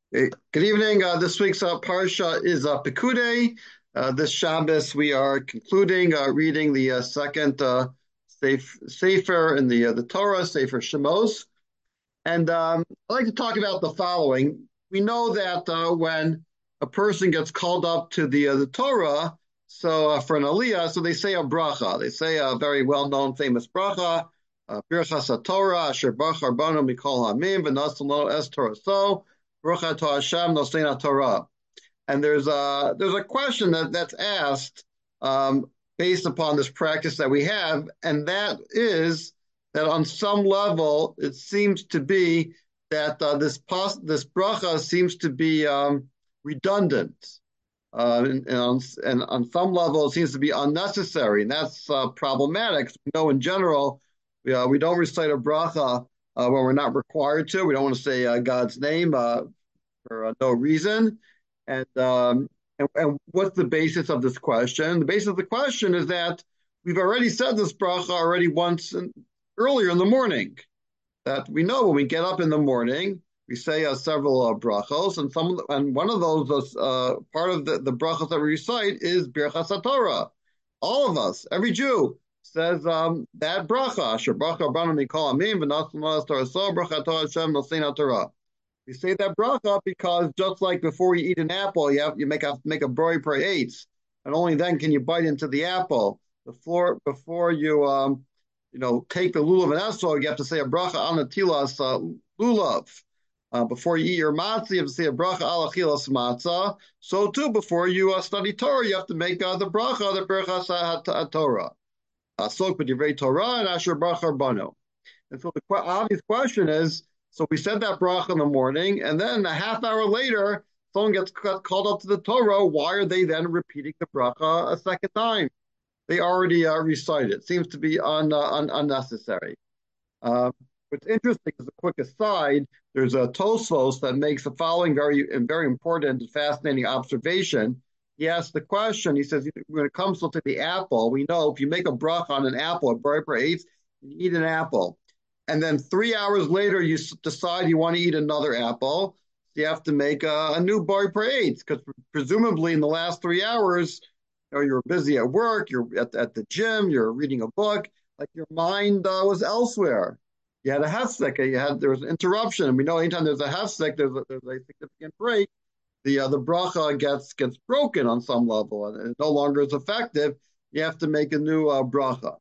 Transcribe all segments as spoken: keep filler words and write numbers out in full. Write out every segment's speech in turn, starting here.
Hey, good evening. Uh, this week's uh, parsha is uh, Pekudei. Uh, this Shabbos, we are concluding uh, reading the uh, second uh, Seif- Sefer in the uh, the Torah, Sefer Shemos. And um, I'd like to talk about the following. We know that uh, when a person gets called up to the uh, the Torah, so uh, for an aliyah, so they say a bracha. They say a very well-known, famous bracha, uh, Birchas HaTorah, Asher Baruch Rabbaну Mikol Hamim, V'nasan Lo Es Torah So, Baruch Atah Hashem Nosein Torah. And there's a there's a question that that's asked um, based upon this practice that we have, and that is that on some level it seems to be that uh, this pos- this bracha seems to be um, redundant, uh, and, and, on, and on some level it seems to be unnecessary, and that's uh, problematic. We know in general we, uh, we don't recite a bracha uh, when we're not required to. We don't want to say uh, God's name uh, for uh, no reason. And, um, and and what's the basis of this question? The basis of the question is that we've already said this bracha already once in, earlier in the morning. That we know when we get up in the morning, we say uh, several uh, brachos, and some and one of those uh, part of the, the brachos that we recite is Birchas Torah. All of us, every Jew, says um, that bracha. Asher bracha Rabbanan Mikol Hamim v'nasan Torah So bracha Torah Hashem Nosein Torah. We say that bracha because just like before you eat an apple, you have you make a make a broi per eitz, and only then can you bite into the apple. Before before you um you know take the lulav and esrog, you have to say a bracha on the tilas uh, lulav. Uh, before you eat your matzah, you have to say a bracha ala chilas matzah. So too, before you uh, study Torah, you have to make uh, the bracha, the berachas Torah. Asok b'divrei Torah and asher bracha bano. And so the qu- obvious question is, so we said that bracha in the morning, and then a half hour later, someone gets called up to the Torah. Why are they then repeating the bracha a second time? They already uh, recited it. Seems to be un, uh, un, unnecessary. Uh, what's interesting is a quick aside. There's a Tosfos that makes the following very very important and fascinating observation. He asks the question. He says, when it comes to the apple, we know if you make a bracha on an apple, a bracha eighth, you eat an apple, and then three hours later you decide you want to eat another apple. You have to make a, a new bar per eight because presumably in the last three hours, you know, you're busy at work, you're at, at the gym, you're reading a book, like your mind uh, was elsewhere. You had a hefsek, you had there was an interruption. And we know anytime there's a hefsek, there's a, there's a significant break. The uh, the bracha gets gets broken on some level, and it no longer is effective. You have to make a new uh, bracha.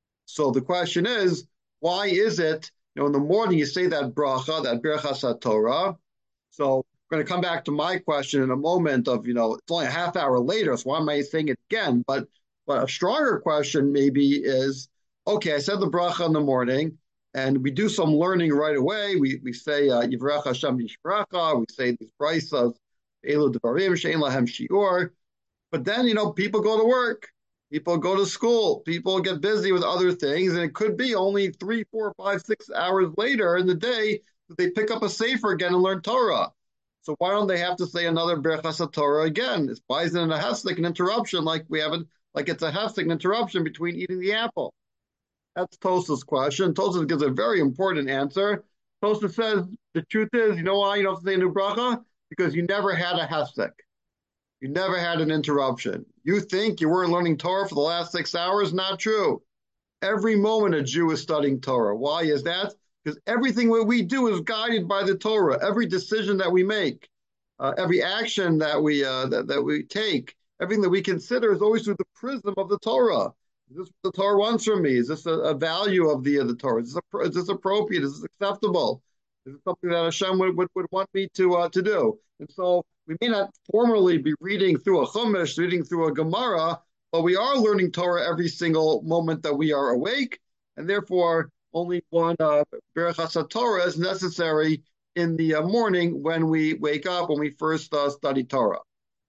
So the question is, why is it, you know, in the morning you say that bracha, that birchas Torah? So we're going to come back to my question in a moment of, you know, it's only a half hour later, so why am I saying it again? But but a stronger question maybe is, okay, I said the bracha in the morning, and we do some learning right away. We we say uh, Yivrach Hashem Yishbracha, we say these braysos, Elu Devarim Shein Lahem Shiur. But then, you know, people go to work, people go to school, people get busy with other things, and it could be only three, four, five, six hours later in the day that they pick up a sefer again and learn Torah. So why don't they have to say another Berachas Torah again? It's why isn't it a hefsek, an interruption, like we haven't, like it's a hefsek, an interruption between eating the apple? That's Tosa's question. Tosa gives a very important answer. Tosa says the truth is, you know why you don't say a new bracha? Because you never had a hefsek. You never had an interruption. You think you weren't learning Torah for the last six hours? Not true. Every moment a Jew is studying Torah. Why is that? Because everything that we do is guided by the Torah. Every decision that we make, uh, every action that we uh, that, that we take, everything that we consider is always through the prism of the Torah. Is this what the Torah wants from me? Is this a, a value of the, of the Torah? Is this, a, is this appropriate? Is this acceptable? Is it something that Hashem would, would, would want me to uh, to do? And so we may not formally be reading through a Chumash, reading through a Gemara, but we are learning Torah every single moment that we are awake, and therefore only one uh, Berachas Torah is necessary in the uh, morning when we wake up, when we first uh, study Torah.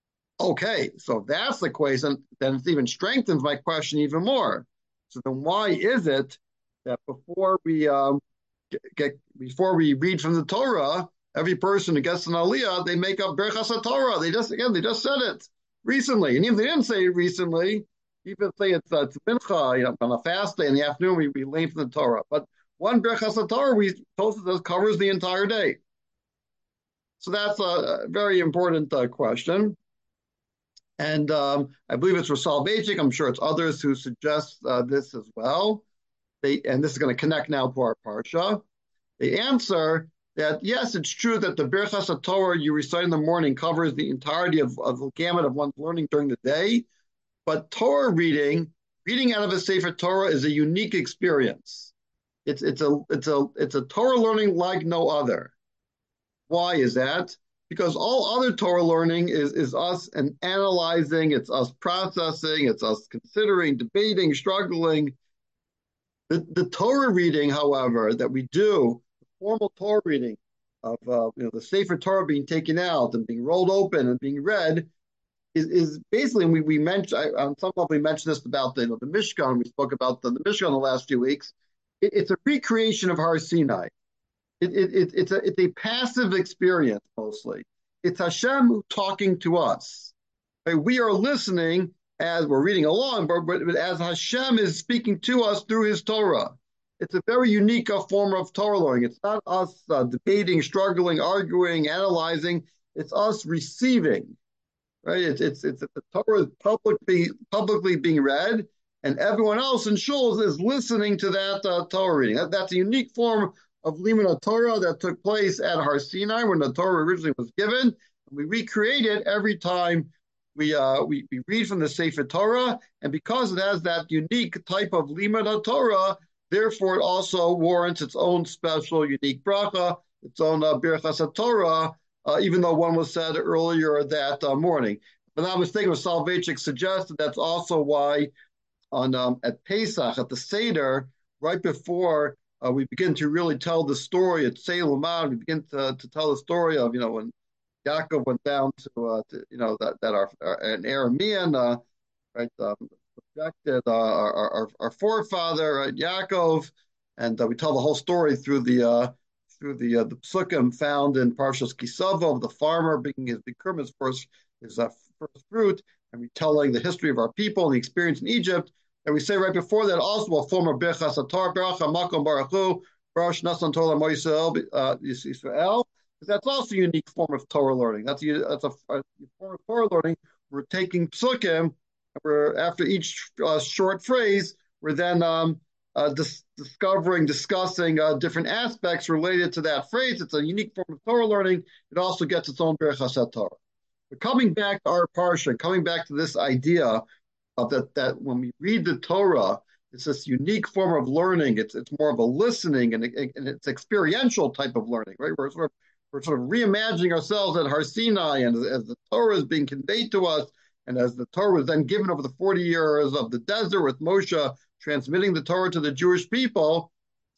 Okay, so if that's the equation, then it even strengthens my question even more. So then why is it that before we um, get, get before we read from the Torah, every person who gets an aliyah, they make up Berachas Torah. They just, again, they just said it recently. And even if they didn't say it recently, even say it's, uh, it's mincha, you know, on a fast day in the afternoon, we, we learn from the Torah. But one Berachas Torah, we told us covers the entire day. So that's a very important uh, question. And um, I believe it's for Soloveitchik. I'm sure it's others who suggest uh, this as well. They, and this is going to connect now to our Parsha. They answer that, yes, it's true that the Birchas HaTorah you recite in the morning covers the entirety of, of the gamut of one's learning during the day. But Torah reading, reading out of a Sefer Torah is a unique experience. It's, it's, a, it's, a, it's a Torah learning like no other. Why is that? Because all other Torah learning is, is us and analyzing, it's us processing, it's us considering, debating, struggling. The, the Torah reading, however, that we do, the formal Torah reading of uh, you know the Sefer Torah being taken out and being rolled open and being read, is, is basically, and we, we mentioned, I, on some level we mentioned this about the, you know, the Mishkan, we spoke about the, the Mishkan the last few weeks. It, it's a recreation of Har Sinai. It, it, it, it's, a, it's a passive experience mostly. It's Hashem talking to us. Right? We are listening as we're reading along, but, but as Hashem is speaking to us through his Torah. It's a very unique uh, form of Torah learning. It's not us uh, debating, struggling, arguing, analyzing. It's us receiving. Right? It's it's it's the Torah is publicly publicly being read, and everyone else in shuls is listening to that uh, Torah reading. That, that's a unique form of Limud Torah that took place at Har Sinai when the Torah originally was given. We recreate it every time we uh, we, we read from the Sefer Torah, and because it has that unique type of Limud Torah, therefore it also warrants its own special, unique bracha, its own uh, Birchas Torah. Uh, even though one was said earlier that uh, morning. But I was thinking, Soloveitchik suggested that's also why on um, at Pesach, at the Seder, right before uh, we begin to really tell the story at Seiluman, we begin to, to tell the story of, you know, when Yaakov went down to, uh, to you know, that, that our, our an Aramean, uh, right, um, rejected uh, our, our, our forefather, right, Yaakov, and uh, we tell the whole story through the uh, through the uh, the psukim found in Parshas Kisavo of the farmer bringing his bikurim, his first his uh, first fruit, and retelling the history of our people and the experience in Egypt. And we say right before that also a form of Birchas Hatorah, Beracha Makom Baruchu, Baruch Nasan Torah Moisel Yisrael. That's also a unique form of Torah learning. That's a, that's a, a form of Torah learning. We're taking psukim, we're after each uh, short phrase, we're then um, uh, dis- discovering, discussing uh, different aspects related to that phrase. It's a unique form of Torah learning. It also gets its own Birchas Torah. But coming back to our parsha, coming back to this idea of that, that when we read the Torah, it's this unique form of learning. It's it's more of a listening and, and it's experiential type of learning, right? We're sort of we're sort of reimagining ourselves at Har Sinai, and as, as the Torah is being conveyed to us, and as the Torah was then given over the forty years of the desert with Moshe transmitting the Torah to the Jewish people.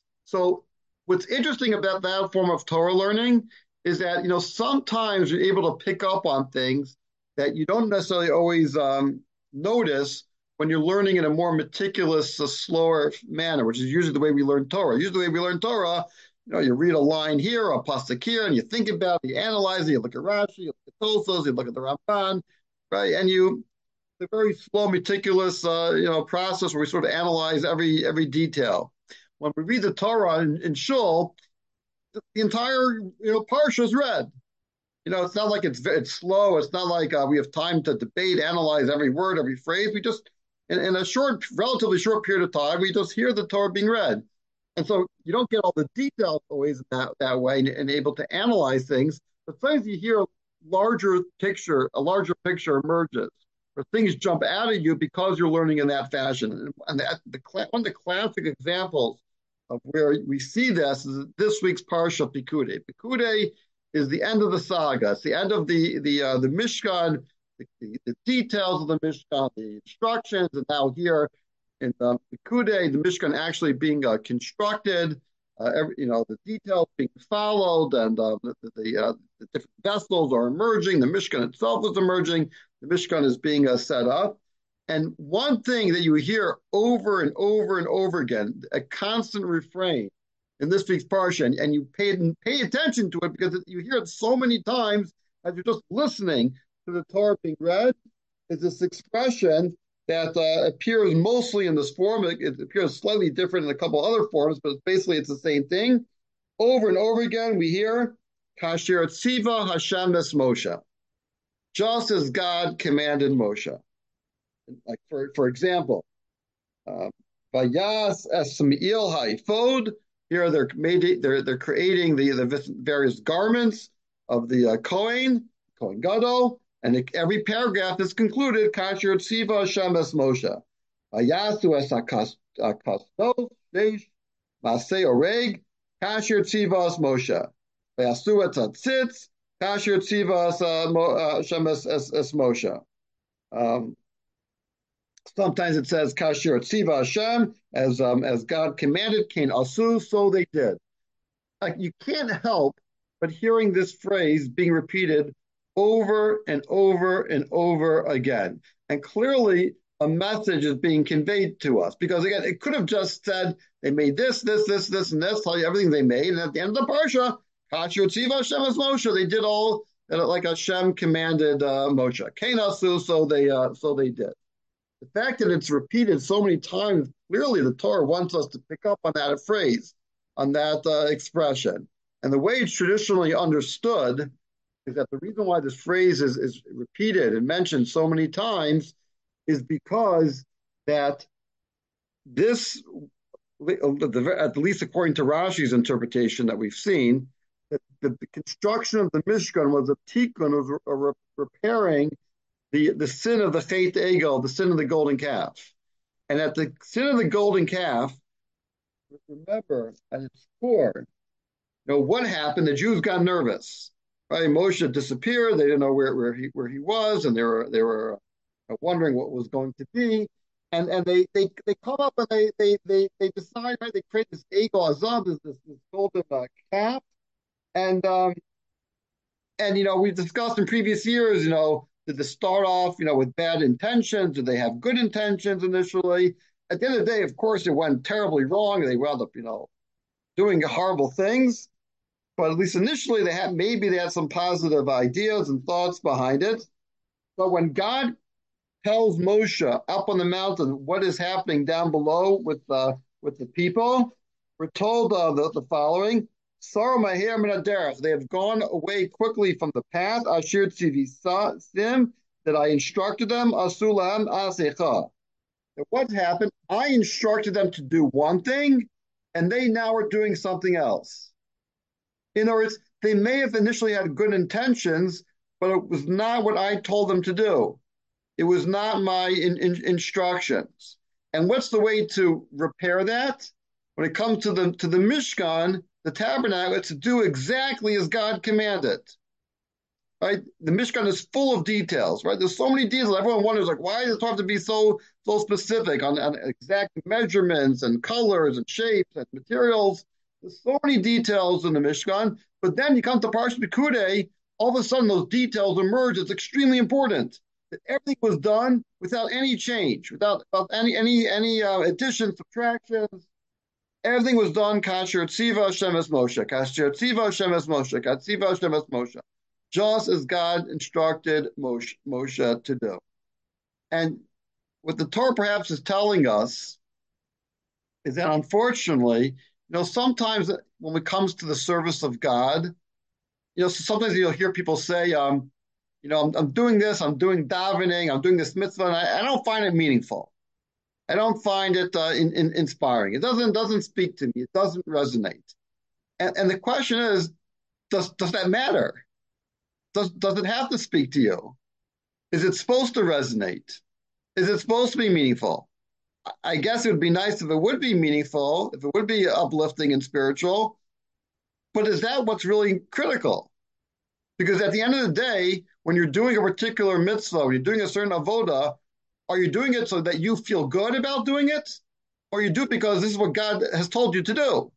So what's interesting about that form of Torah learning is that, you know, sometimes you're able to pick up on things that you don't necessarily always um, notice when you're learning in a more meticulous, uh, slower manner, which is usually the way we learn Torah. Usually the way we learn Torah, you know, you read a line here, a pasuk here, and you think about it, you analyze it, you look at Rashi, you look at Tosfos, you look at the Ramban, right? And you, the very slow, meticulous, uh, you know, process where we sort of analyze every every detail. When we read the Torah in, in Shul, the, the entire, you know, parsha is read. You know, it's not like it's it's slow. It's not like uh, we have time to debate, analyze every word, every phrase. We just, in, in a short, relatively short period of time, we just hear the Torah being read. And so you don't get all the details always that, that way and, and able to analyze things. But sometimes you hear a larger picture, a larger picture emerges, where things jump out at you because you're learning in that fashion. And that, the, one of the classic examples of where we see this is this week's Parsha Pekudei. Pekudei is the end of the saga. It's the end of the the uh, the Mishkan, the, the, the details of the Mishkan, the instructions, and now here in um, Pekudei, the Mishkan actually being uh, constructed, uh, every, you know, the details being followed, and uh, the, the, uh, the different vessels are emerging. The Mishkan itself is emerging. The Mishkan is being uh, set up. And one thing that you hear over and over and over again, a constant refrain in this week's parsha, and, and you pay, pay attention to it because you hear it so many times as you're just listening to the Torah being read, is this expression that uh, appears mostly in this form. It, it appears slightly different in a couple other forms, but basically it's the same thing. Over and over again, we hear Kasher Tziva Hashem es Moshe, just as God commanded Moshe. Like for for example, Vayas es Smiil ha'ifod. Here they're made, they're they're creating the the various garments of the uh, Kohen, Kohen Gadol, and it, every paragraph is concluded Kasher Tziva Hashem es Moshe. Vayasu es hakastos sheish masei oreg Kasher Tziva es Moshe. Vayasu et hatzitz Kasher Tziva Hashem es Moshe. Um, Sometimes it says Kasher Tziva Hashem, as um, as God commanded, Kain Asu, so they did. Like you can't help but hearing this phrase being repeated over and over and over again. And clearly a message is being conveyed to us. Because again, it could have just said they made this, this, this, this, and this, tell you everything they made, and at the end of the parsha, Kasher Tziva Hashem es Moshe, they did all like Hashem commanded uh, Moshe. Kain Asu, so they uh, so they did. The fact that it's repeated so many times, clearly the Torah wants us to pick up on that phrase, on that uh, expression. And the way it's traditionally understood is that the reason why this phrase is, is repeated and mentioned so many times is because that this, at least according to Rashi's interpretation that we've seen, that the, the construction of the Mishkan was a tikkun, of a repairing The, the sin of the faith egel, the sin of the golden calf. And at the sin of the golden calf, remember, at its core, you know, what happened? The Jews got nervous. Right? Moshe disappeared. They didn't know where, where he where he was, and they were they were wondering what was going to be. And and they they, they come up and they they they they decide, right? They create this egel azam, this, this this golden uh, calf. And um and you know, we've discussed in previous years, you know, did they start off, you know, with bad intentions? Did they have good intentions initially? At the end of the day, of course, it went terribly wrong. They wound up, you know, doing horrible things. But at least initially, they had maybe they had some positive ideas and thoughts behind it. But when God tells Moshe up on the mountain what is happening down below with uh, with the people, we're told uh, the, the following. They have gone away quickly from the path. Ashir tzivisim, that I instructed them. Asulam asecha. What happened? I instructed them to do one thing, and they now are doing something else. In other words, they may have initially had good intentions, but it was not what I told them to do. It was not my in, in, instructions. And what's the way to repair that? When it comes to the to the Mishkan, the tabernacle, it's to do exactly as God commanded. Right? The Mishkan is full of details, right? There's so many details. Everyone wonders, like, why does it have to be so so specific on, on exact measurements and colors and shapes and materials? There's so many details in the Mishkan, but then you come to Parshat Pekudei, all of a sudden those details emerge. It's extremely important that everything was done without any change, without, without any any any uh, additions, subtractions. Everything was done Kasher Tziva Hashem es Moshe, Kasher Tziva Hashem es Moshe, Kasher Tziva Hashem es Moshe, just as God instructed Moshe, Moshe to do. And what the Torah perhaps is telling us is that unfortunately, you know, sometimes when it comes to the service of God, you know, sometimes you'll hear people say, um, you know, I'm, I'm doing this, I'm doing davening, I'm doing this mitzvah, and I, I don't find it meaningful. I don't find it uh, in, in, inspiring. It doesn't doesn't speak to me. It doesn't resonate. And, and the question is, does does that matter? Does does it have to speak to you? Is it supposed to resonate? Is it supposed to be meaningful? I guess it would be nice if it would be meaningful, if it would be uplifting and spiritual. But is that what's really critical? Because at the end of the day, when you're doing a particular mitzvah, when you're doing a certain avoda, are you doing it so that you feel good about doing it? Or you do it because this is what God has told you to do?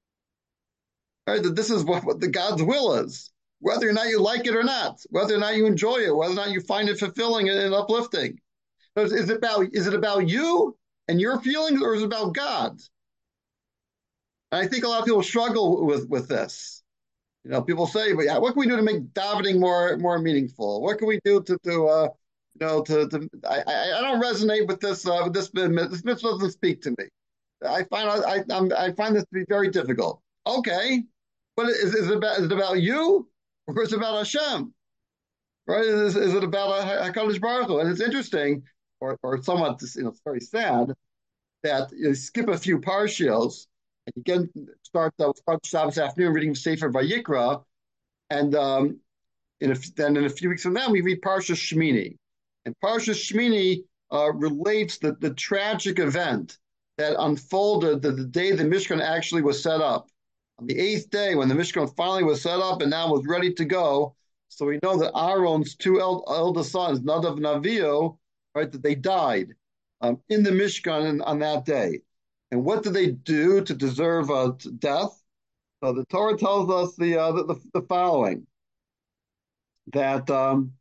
Right? That this is what, what the God's will is, whether or not you like it or not, whether or not you enjoy it, whether or not you find it fulfilling and uplifting. Is it about, is it about you and your feelings, or is it about God? And I think a lot of people struggle with, with this. You know, people say, but yeah, what can we do to make davening more more meaningful? What can we do to, to uh, you know, to, to I, I don't resonate with this. Uh, with this this mitzvah doesn't speak to me. I find I I, I find this to be very difficult. Okay, But is, is it about is it about you or is it about Hashem? Right? Is, is it about Hakadosh Baruch Hu? And it's interesting, or or somewhat, you know, it's very sad that you skip a few partials and you get start the start Shabbos afternoon reading Sefer Vayikra, and um, in a, then in a few weeks from now we read Parshas Shmini, and Parshas Shmini uh, relates the the tragic event that unfolded the, the day the Mishkan actually was set up. On the eighth day, when the Mishkan finally was set up and now was ready to go, so we know that Aaron's two el- eldest sons, Nadav and Avihu, right, that they died um, in the Mishkan on that day. And what did they do to deserve uh, death? So the Torah tells us the uh, the, the, the following: that um,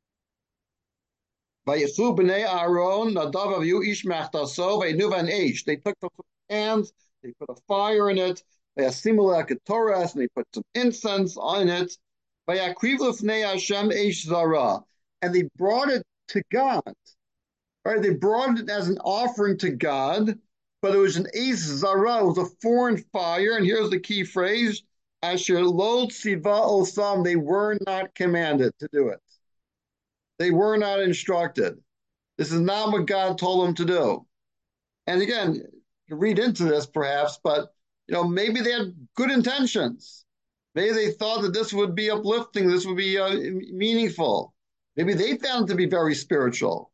Vayichu b'nei Aaron Nadav Avihu ish machtaso vaynuva an eish. They took the hands, they put a fire in it, they assimilate a Torah, and they put some incense on it. Vayakriv l'fnei Hashem eish zara, and they brought it to God. Right? They brought it as an offering to God, but it was an eish zara, it was a foreign fire. And here's the key phrase: Asher lo tziva osam. They were not commanded to do it. They were not instructed. This is not what God told them to do. And again, you read into this perhaps, but you know, maybe they had good intentions. Maybe they thought that this would be uplifting, this would be uh, meaningful. Maybe they found it to be very spiritual,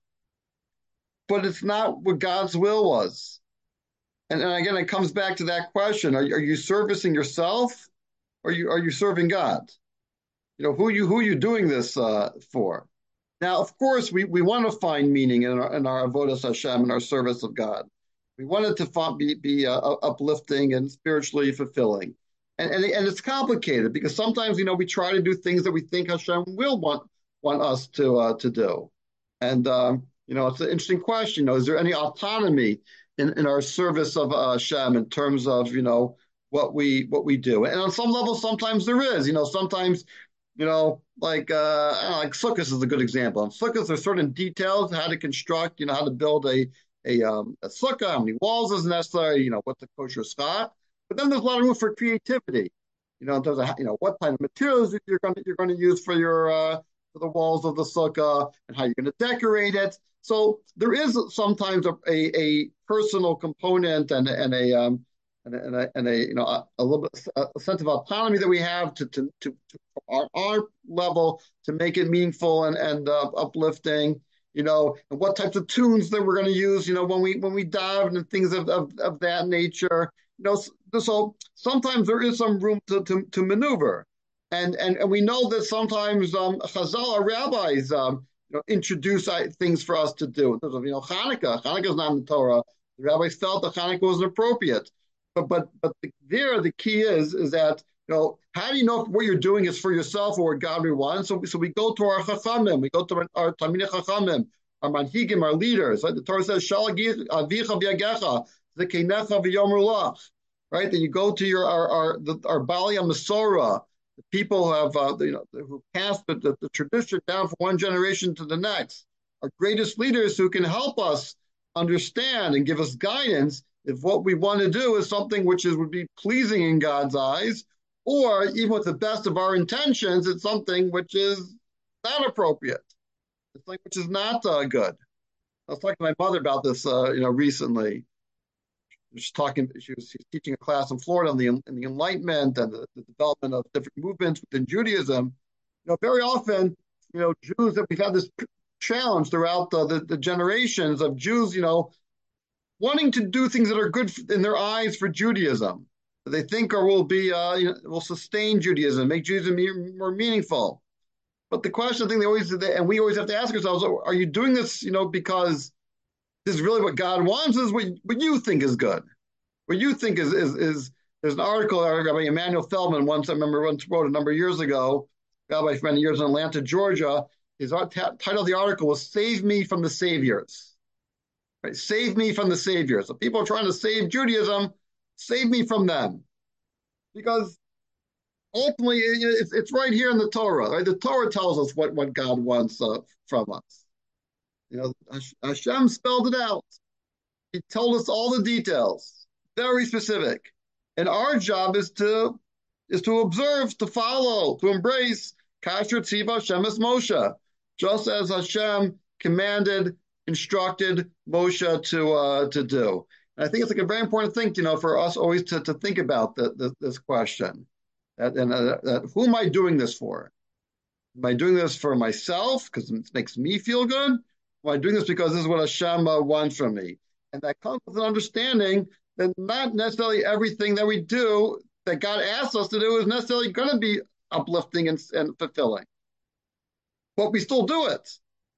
but it's not what God's will was. And, and again, it comes back to that question: Are, are you servicing yourself, or are you are you serving God? You know, who you who are you doing this uh, for? Now, of course, we, we want to find meaning in our, in our avodas Hashem, in our service of God. We want it to be, be uh, uplifting and spiritually fulfilling. And, and, and it's complicated because sometimes, you know, we try to do things that we think Hashem will want, want us to, uh, to do. And, um, you know, it's an interesting question. You know, is there any autonomy in, in our service of uh, Hashem in terms of, you know, what we what we do? And on some level, sometimes there is. You know, sometimes you know, like uh, I don't know, like Sukkot is a good example. In Sukkot, there's certain details how to construct, you know, how to build a a, um, a sukkah, how many walls is necessary, you know, what's the kosher schach. But then there's a lot of room for creativity, you know, in terms of you know what kind of materials you're going to you're going to use for your uh, for the walls of the sukkah and how you're going to decorate it. So there is sometimes a, a, a personal component and and a um, and a, and a, and a you know a, a little bit a sense of autonomy that we have to to to, to our, our level to make it meaningful and and uh, uplifting, you know, and what types of tunes that we're going to use, you know, when we when we dive and things of, of, of that nature, you know. So, so sometimes there is some room to to, to maneuver, and, and and we know that sometimes um, Chazal or rabbis um, you know introduce things for us to do. In terms of you know Hanukkah, Hanukkah is not in the Torah. The rabbis felt that Hanukkah wasn't appropriate. But but but the, there the key is is that you know how do you know if what you're doing is for yourself or what God we want? So so we go to our chachamim, we go to our, our Talmidei chachamim, our manhigim, our leaders. Right? The Torah says Shal avicha v'yagecha zekenecha v'yomer lach. Right? Then you go to your our our the, our Bali Masorah, the people who have uh, you know who passed the, the, the tradition down from one generation to the next. Our greatest leaders who can help us understand and give us guidance if what we want to do is something which is would be pleasing in God's eyes, or even with the best of our intentions, it's something which is not appropriate. It's like which is not uh, good. I was talking to my mother about this, uh, you know, recently. She was talking. She was, she was teaching a class in Florida on the in the Enlightenment and the, the development of different movements within Judaism. You know, very often, you know, Jews that we've had this challenge throughout the, the, the generations of Jews, you know, wanting to do things that are good in their eyes for Judaism, that they think or will be uh, you know, will sustain Judaism, make Judaism more meaningful. But the question, I think they always, and we always have to ask ourselves: Are you doing this, you know, because this is really what God wants? Is what, what you think is good? What you think is is is? There's an article by Emmanuel Feldman once I remember once wrote a number of years ago, rabbi for many years in Atlanta, Georgia. His title of the article was "Save Me from the Saviors." Right? Save me from the saviors. So people are trying to save Judaism, save me from them. Because ultimately, it's, it's right here in the Torah. Right? The Torah tells us what, what God wants uh, from us. You know, Hashem spelled it out. He told us all the details, very specific. And our job is to is to observe, to follow, to embrace Kasher Tziva Hashem es Moshe, just as Hashem commanded, instructed Moshe to uh, to do. And I think it's like a very important thing, you know, for us always to, to think about the, the, this question. That, and uh, that, who am I doing this for? Am I doing this for myself because it makes me feel good? Am I doing this because this is what Hashem uh, wants from me? And that comes with an understanding that not necessarily everything that we do that God asks us to do is necessarily going to be uplifting and, and fulfilling. But we still do it.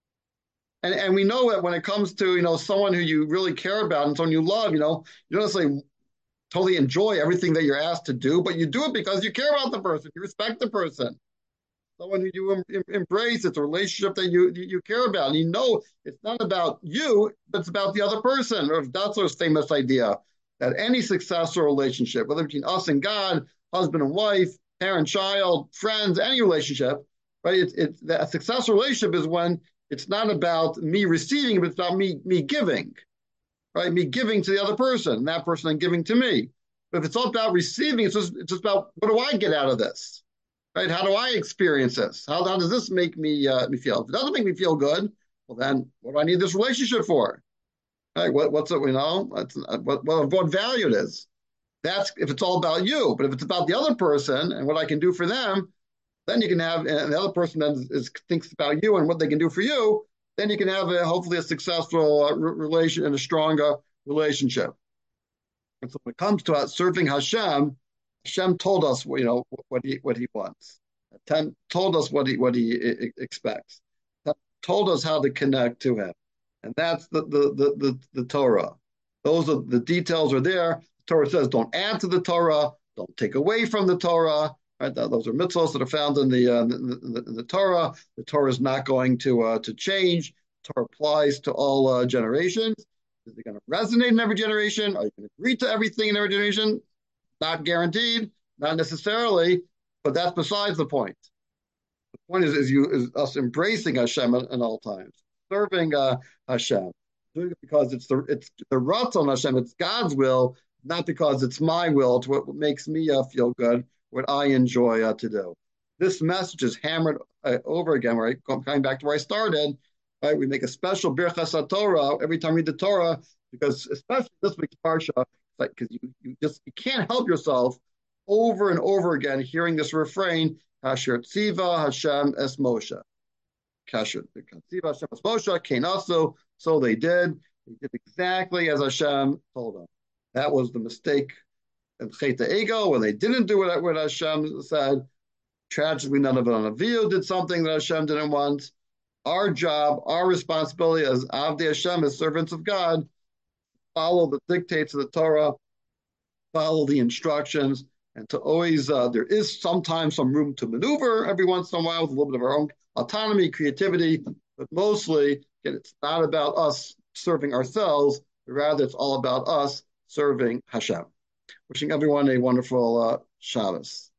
And, and we know that when it comes to, you know, someone who you really care about and someone you love, you know, you don't necessarily totally enjoy everything that you're asked to do, but you do it because you care about the person, you respect the person. Someone who you em- embrace, it's a relationship that you you care about. And you know it's not about you, but it's about the other person. Or Datzler's famous idea that any successful relationship, whether between us and God, husband and wife, parent, child, friends, any relationship, right? It's it's a successful relationship is when it's not about me receiving, but it's about me me giving, right? Me giving to the other person, and that person then giving to me. But if it's all about receiving, it's just it's just about what do I get out of this? Right? How do I experience this? How, how does this make me uh, me feel? If it doesn't make me feel good, well, then what do I need this relationship for? Right? What, what's it? You know, what's, what, what what value it is? That's if it's all about you. But if it's about the other person and what I can do for them, then you can have, and the other person then is, is thinks about you and what they can do for you. Then you can have a, hopefully a successful uh, relation and a stronger relationship. And so when it comes to uh, serving Hashem, Hashem told us, you know, what he what he wants. Hashem told us what he what he expects. Hashem told us how to connect to him, and that's the the the the, the Torah. Those are the details are there. The Torah says, don't add to the Torah, don't take away from the Torah. Right? Those are mitzvahs that are found in the uh, in the, in the Torah. The Torah is not going to uh, to change. The Torah applies to all uh, generations. Is it going to resonate in every generation? Are you going to agree to everything in every generation? Not guaranteed, not necessarily, but that's besides the point. The point is, is you is us embracing Hashem at, at all times, serving uh, Hashem, doing it because it's the it's the ratzon Hashem, it's God's will, not because it's my will. It's what makes me uh, feel good, what I enjoy uh, to do. This message is hammered uh, over again. Right, coming back to where I started. Right, we make a special birchas Torah every time we read the Torah because, especially this week's parsha, like because you, you just you can't help yourself over and over again hearing this refrain, Kasher Tziva Hashem es Moshe. Kasher Tziva Hashem es Moshe, Kenasu, so they did. They did exactly as Hashem told them. That was the mistake in Chet Ego when they didn't do what, what Hashem said. Tragically, none of an Avihu did something that Hashem didn't want. Our job, our responsibility as Avdei Hashem, as servants of God, follow the dictates of the Torah, follow the instructions, and to always, uh, there is sometimes some room to maneuver every once in a while with a little bit of our own autonomy, creativity, but mostly, again, it's not about us serving ourselves, but rather it's all about us serving Hashem. Wishing everyone a wonderful uh, Shabbos.